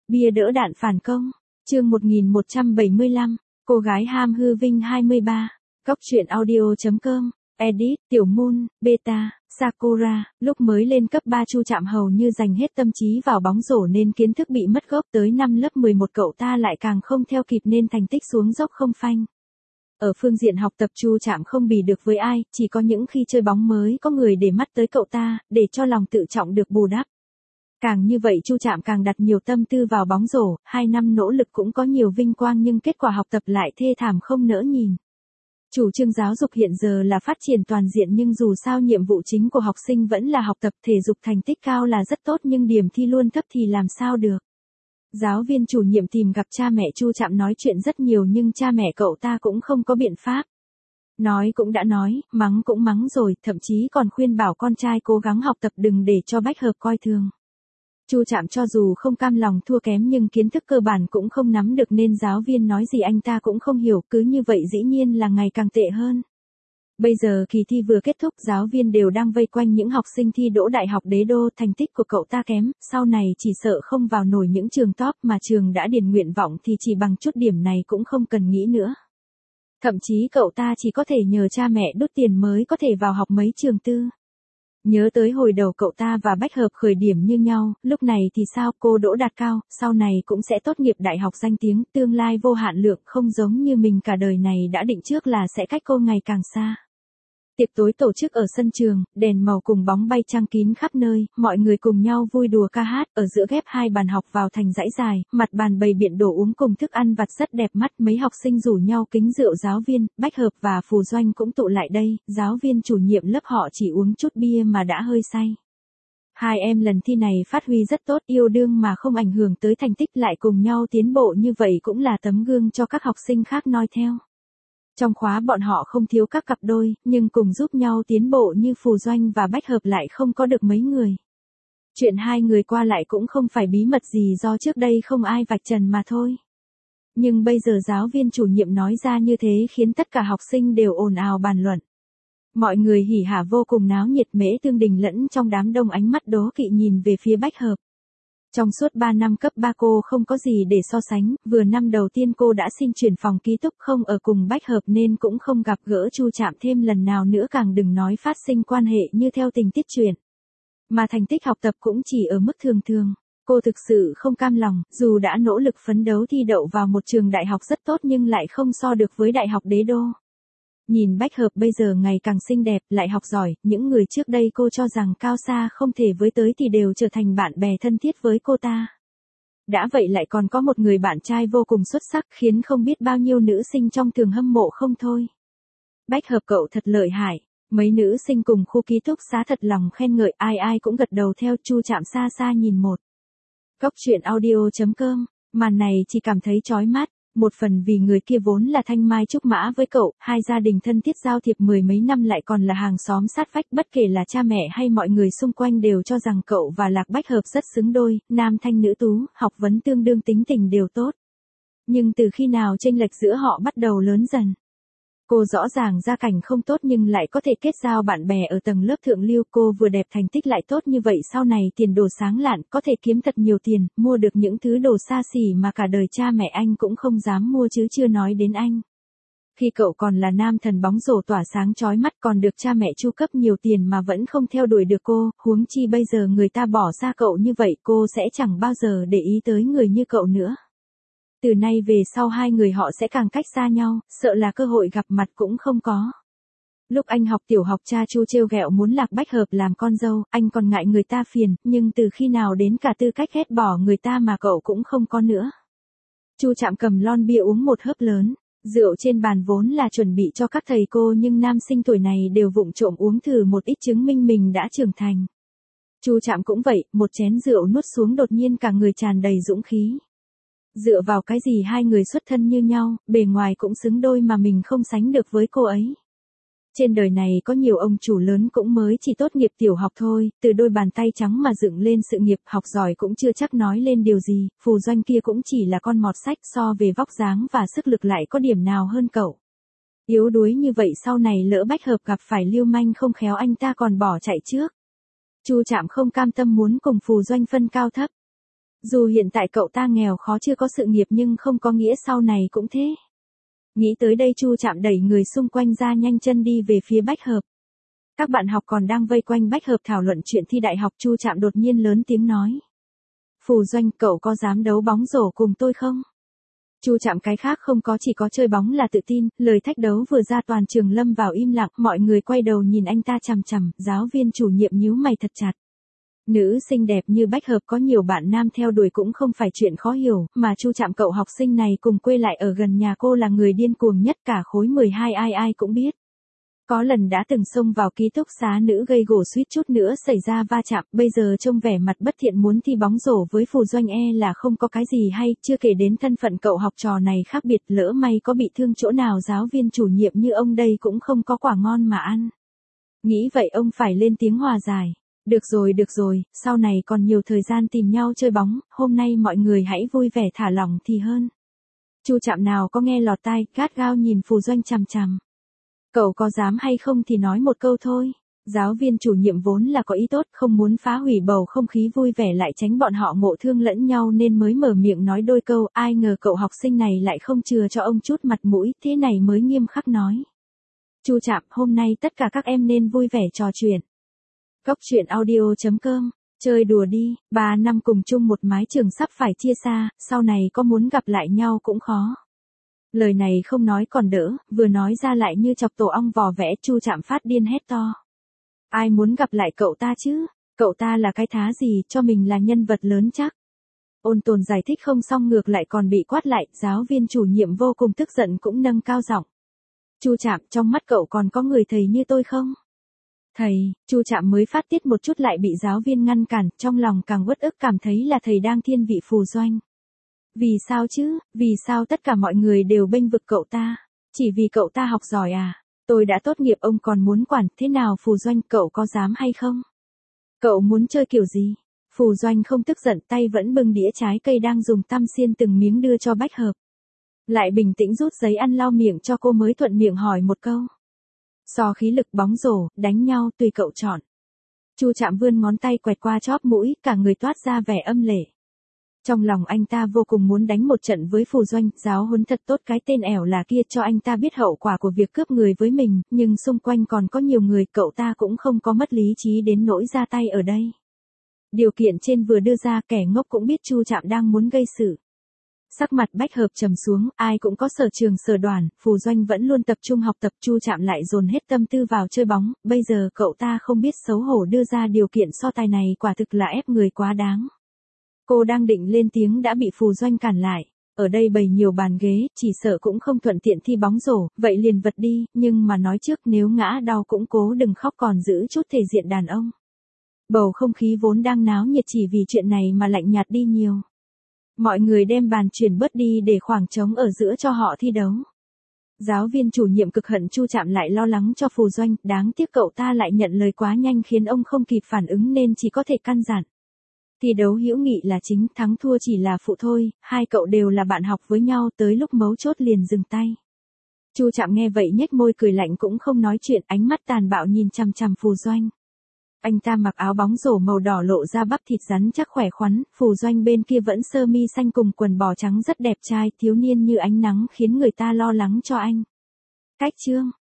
Bia đỡ đạn phản công. Chương 1175. Cô gái ham hư vinh 23. Cóc truyện audio.com. Edit, Tiểu Moon, Beta, Sakura. Lúc mới lên cấp 3 Chu Trạm hầu như dành hết tâm trí vào bóng rổ nên kiến thức bị mất gốc, tới năm lớp 11 cậu ta lại càng không theo kịp nên thành tích xuống dốc không phanh. Ở phương diện học tập Chu Trạm không bì được với ai, chỉ có những khi chơi bóng mới có người để mắt tới cậu ta, để cho lòng tự trọng được bù đắp. Càng như vậy Chu Trạm càng đặt nhiều tâm tư vào bóng rổ, 2 năm nỗ lực cũng có nhiều vinh quang nhưng kết quả học tập lại thê thảm không nỡ nhìn. Chủ trương giáo dục hiện giờ là phát triển toàn diện nhưng dù sao nhiệm vụ chính của học sinh vẫn là học tập, thể dục thành tích cao là rất tốt nhưng điểm thi luôn thấp thì làm sao được. Giáo viên chủ nhiệm tìm gặp cha mẹ Chu Trạm nói chuyện rất nhiều nhưng cha mẹ cậu ta cũng không có biện pháp. Nói cũng đã nói, mắng cũng mắng rồi, thậm chí còn khuyên bảo con trai cố gắng học tập đừng để cho bách hợp coi thường. Chu Trạm cho dù không cam lòng thua kém nhưng kiến thức cơ bản cũng không nắm được nên giáo viên nói gì anh ta cũng không hiểu, cứ như vậy dĩ nhiên là ngày càng tệ hơn. Bây giờ kỳ thi vừa kết thúc, giáo viên đều đang vây quanh những học sinh thi đỗ đại học đế đô, thành tích của cậu ta kém, sau này chỉ sợ không vào nổi những trường top mà trường đã điền nguyện vọng thì chỉ bằng chút điểm này cũng không cần nghĩ nữa. Thậm chí cậu ta chỉ có thể nhờ cha mẹ đút tiền mới có thể vào học mấy trường tư. Nhớ tới hồi đầu cậu ta và Bách Hợp khởi điểm như nhau, lúc này thì sao, cô đỗ đạt cao, sau này cũng sẽ tốt nghiệp đại học danh tiếng, tương lai vô hạn lượng, không giống như mình cả đời này đã định trước là sẽ cách cô ngày càng xa. Tiệc tối tổ chức ở sân trường, đèn màu cùng bóng bay trăng kín khắp nơi, mọi người cùng nhau vui đùa ca hát, ở giữa ghép hai bàn học vào thành dãy dài, mặt bàn bày biện đồ uống cùng thức ăn vặt rất đẹp mắt, mấy học sinh rủ nhau kính rượu giáo viên, Bách Hợp và Phù Doanh cũng tụ lại đây, giáo viên chủ nhiệm lớp họ chỉ uống chút bia mà đã hơi say. Hai em lần thi này phát huy rất tốt, yêu đương mà không ảnh hưởng tới thành tích, lại cùng nhau tiến bộ như vậy cũng là tấm gương cho các học sinh khác noi theo. Trong khóa bọn họ không thiếu các cặp đôi, nhưng cùng giúp nhau tiến bộ như Phù Doanh và Bách Hợp lại không có được mấy người. Chuyện hai người qua lại cũng không phải bí mật gì do trước đây không ai vạch trần mà thôi. Nhưng bây giờ giáo viên chủ nhiệm nói ra như thế khiến tất cả học sinh đều ồn ào bàn luận. Mọi người hỉ hả vô cùng náo nhiệt, Mễ Tương Đình lẫn trong đám đông ánh mắt đố kỵ nhìn về phía Bách Hợp. Trong suốt 3 năm cấp 3 cô không có gì để so sánh, vừa năm đầu tiên cô đã xin chuyển phòng ký túc không ở cùng Bách Hợp nên cũng không gặp gỡ Chu Trạm thêm lần nào nữa, càng đừng nói phát sinh quan hệ như theo tình tiết truyện. Mà thành tích học tập cũng chỉ ở mức thường thường. Cô thực sự không cam lòng, dù đã nỗ lực phấn đấu thi đậu vào một trường đại học rất tốt nhưng lại không so được với đại học đế đô. Nhìn Bách Hợp bây giờ ngày càng xinh đẹp, lại học giỏi, những người trước đây cô cho rằng cao xa không thể với tới thì đều trở thành bạn bè thân thiết với cô ta. Đã vậy lại còn có một người bạn trai vô cùng xuất sắc khiến không biết bao nhiêu nữ sinh trong trường hâm mộ không thôi. Bách Hợp cậu thật lợi hại, mấy nữ sinh cùng khu ký túc xá thật lòng khen ngợi, ai ai cũng gật đầu theo. Chu Trạm xa xa nhìn một. Cóc truyện audio.com, màn này chỉ cảm thấy chói mắt. Một phần vì người kia vốn là thanh mai trúc mã với cậu, hai gia đình thân thiết giao thiệp mười mấy năm lại còn là hàng xóm sát vách, bất kể là cha mẹ hay mọi người xung quanh đều cho rằng cậu và Lạc Bách Hợp rất xứng đôi, nam thanh nữ tú, học vấn tương đương, tính tình đều tốt. Nhưng từ khi nào chênh lệch giữa họ bắt đầu lớn dần. Cô rõ ràng gia cảnh không tốt nhưng lại có thể kết giao bạn bè ở tầng lớp thượng lưu, cô vừa đẹp thành tích lại tốt như vậy, sau này tiền đồ sáng lạn, có thể kiếm thật nhiều tiền, mua được những thứ đồ xa xỉ mà cả đời cha mẹ anh cũng không dám mua chứ chưa nói đến anh. Khi cậu còn là nam thần bóng rổ tỏa sáng chói mắt còn được cha mẹ chu cấp nhiều tiền mà vẫn không theo đuổi được cô, huống chi bây giờ người ta bỏ xa cậu như vậy, cô sẽ chẳng bao giờ để ý tới người như cậu nữa. Từ nay về sau hai người họ sẽ càng cách xa nhau, sợ là cơ hội gặp mặt cũng không có. Lúc anh học tiểu học cha Chu trêu ghẹo muốn Lạc Bách Hợp làm con dâu, anh còn ngại người ta phiền, nhưng từ khi nào đến cả tư cách ghét bỏ người ta mà cậu cũng không có nữa. Chu Trạm cầm lon bia uống một hớp lớn, rượu trên bàn vốn là chuẩn bị cho các thầy cô nhưng nam sinh tuổi này đều vụng trộm uống thử một ít chứng minh mình đã trưởng thành. Chu Trạm cũng vậy, một chén rượu nuốt xuống đột nhiên cả người tràn đầy dũng khí. Dựa vào cái gì hai người xuất thân như nhau, bề ngoài cũng xứng đôi mà mình không sánh được với cô ấy. Trên đời này có nhiều ông chủ lớn cũng mới chỉ tốt nghiệp tiểu học thôi, từ đôi bàn tay trắng mà dựng lên sự nghiệp, học giỏi cũng chưa chắc nói lên điều gì, Phù Doanh kia cũng chỉ là con mọt sách, so về vóc dáng và sức lực lại có điểm nào hơn cậu. Yếu đuối như vậy sau này lỡ Bách Hợp gặp phải lưu manh không khéo anh ta còn bỏ chạy trước. Chu Trạm không cam tâm muốn cùng Phù Doanh phân cao thấp. Dù hiện tại cậu ta nghèo khó chưa có sự nghiệp nhưng không có nghĩa sau này cũng thế. Nghĩ tới đây Chu Trạm đẩy người xung quanh ra nhanh chân đi về phía Bách Hợp. Các bạn học còn đang vây quanh Bách Hợp thảo luận chuyện thi đại học, Chu Trạm đột nhiên lớn tiếng nói. Phù Doanh, cậu có dám đấu bóng rổ cùng tôi không? Chu Trạm cái khác không có, chỉ có chơi bóng là tự tin, lời thách đấu vừa ra toàn trường lâm vào im lặng, mọi người quay đầu nhìn anh ta chằm chằm, giáo viên chủ nhiệm nhíu mày thật chặt. Nữ xinh đẹp như Bách Hợp có nhiều bạn nam theo đuổi cũng không phải chuyện khó hiểu, mà Chu Trạm cậu học sinh này cùng quê lại ở gần nhà cô là người điên cuồng nhất cả khối 12, ai ai cũng biết. Có lần đã từng xông vào ký túc xá nữ gây gổ suýt chút nữa xảy ra va chạm, bây giờ trông vẻ mặt bất thiện muốn thi bóng rổ với Phù Doanh là không có cái gì hay, chưa kể đến thân phận cậu học trò này khác biệt, lỡ may có bị thương chỗ nào giáo viên chủ nhiệm như ông đây cũng không có quả ngon mà ăn. Nghĩ vậy ông phải lên tiếng hòa giải. Được rồi, sau này còn nhiều thời gian tìm nhau chơi bóng, hôm nay mọi người hãy vui vẻ thả lỏng thì hơn. Chu Trạm nào có nghe lọt tai, gắt gao nhìn Phù Doanh chằm chằm. Cậu có dám hay không thì nói một câu thôi. Giáo viên chủ nhiệm vốn là có ý tốt, không muốn phá hủy bầu không khí vui vẻ lại tránh bọn họ ngộ thương lẫn nhau nên mới mở miệng nói đôi câu, ai ngờ cậu học sinh này lại không chừa cho ông chút mặt mũi, thế này mới nghiêm khắc nói. Chu Trạm, hôm nay tất cả các em nên vui vẻ trò chuyện. Cốc truyện audio.com, chơi đùa đi, 3 năm cùng chung một mái trường sắp phải chia xa, sau này có muốn gặp lại nhau cũng khó. Lời này không nói còn đỡ, vừa nói ra lại như chọc tổ ong vò vẽ, Chu Trạm phát điên hét to. Ai muốn gặp lại cậu ta chứ? Cậu ta là cái thá gì, cho mình là nhân vật lớn chắc. Ôn Tồn giải thích không xong ngược lại còn bị quát lại, giáo viên chủ nhiệm vô cùng tức giận cũng nâng cao giọng. Chu Trạm, trong mắt cậu còn có người thầy như tôi không? Thầy, Chu Trạm mới phát tiết một chút lại bị giáo viên ngăn cản, trong lòng càng uất ức cảm thấy là thầy đang thiên vị Phù Doanh. Vì sao chứ, vì sao tất cả mọi người đều bênh vực cậu ta? Chỉ vì cậu ta học giỏi à? Tôi đã tốt nghiệp ông còn muốn quản, thế nào Phù Doanh, cậu có dám hay không? Cậu muốn chơi kiểu gì? Phù Doanh không tức giận, tay vẫn bưng đĩa trái cây đang dùng tăm xiên từng miếng đưa cho Bách Hợp. Lại bình tĩnh rút giấy ăn lau miệng cho cô mới thuận miệng hỏi một câu. So khí lực, bóng rổ, đánh nhau tùy cậu chọn. Chu Trạm vươn ngón tay quẹt qua chóp mũi, cả người toát ra vẻ âm lệ. Trong lòng anh ta vô cùng muốn đánh một trận với Phù Doanh, giáo huấn thật tốt cái tên ẻo là kia cho anh ta biết hậu quả của việc cướp người với mình, nhưng xung quanh còn có nhiều người, cậu ta cũng không có mất lý trí đến nỗi ra tay ở đây. Điều kiện trên vừa đưa ra, kẻ ngốc cũng biết Chu Trạm đang muốn gây sự. Sắc mặt Bách Hợp trầm xuống, ai cũng có sở trường sở đoàn, Phù Doanh vẫn luôn tập trung học tập, Chu Trạm lại dồn hết tâm tư vào chơi bóng, bây giờ cậu ta không biết xấu hổ đưa ra điều kiện so tài này quả thực là ép người quá đáng. Cô đang định lên tiếng đã bị Phù Doanh cản lại. Ở đây bày nhiều bàn ghế, chỉ sợ cũng không thuận tiện thi bóng rổ, vậy liền vật đi, nhưng mà nói trước nếu ngã đau cũng cố đừng khóc còn giữ chút thể diện đàn ông. Bầu không khí vốn đang náo nhiệt chỉ vì chuyện này mà lạnh nhạt đi nhiều. Mọi người đem bàn chuyển bớt đi để khoảng trống ở giữa cho họ thi đấu. Giáo viên chủ nhiệm cực hận Chu Trạm lại lo lắng cho Phù Doanh, đáng tiếc cậu ta lại nhận lời quá nhanh khiến ông không kịp phản ứng nên chỉ có thể căn dặn. Thi đấu hữu nghị là chính, thắng thua chỉ là phụ thôi, hai cậu đều là bạn học với nhau, tới lúc mấu chốt liền dừng tay. Chu Trạm nghe vậy nhếch môi cười lạnh cũng không nói chuyện, ánh mắt tàn bạo nhìn chằm chằm Phù Doanh. Anh ta mặc áo bóng rổ màu đỏ lộ ra bắp thịt rắn chắc khỏe khoắn, Phù Doanh bên kia vẫn sơ mi xanh cùng quần bò trắng rất đẹp trai, thiếu niên như ánh nắng khiến người ta lo lắng cho anh. Cách chương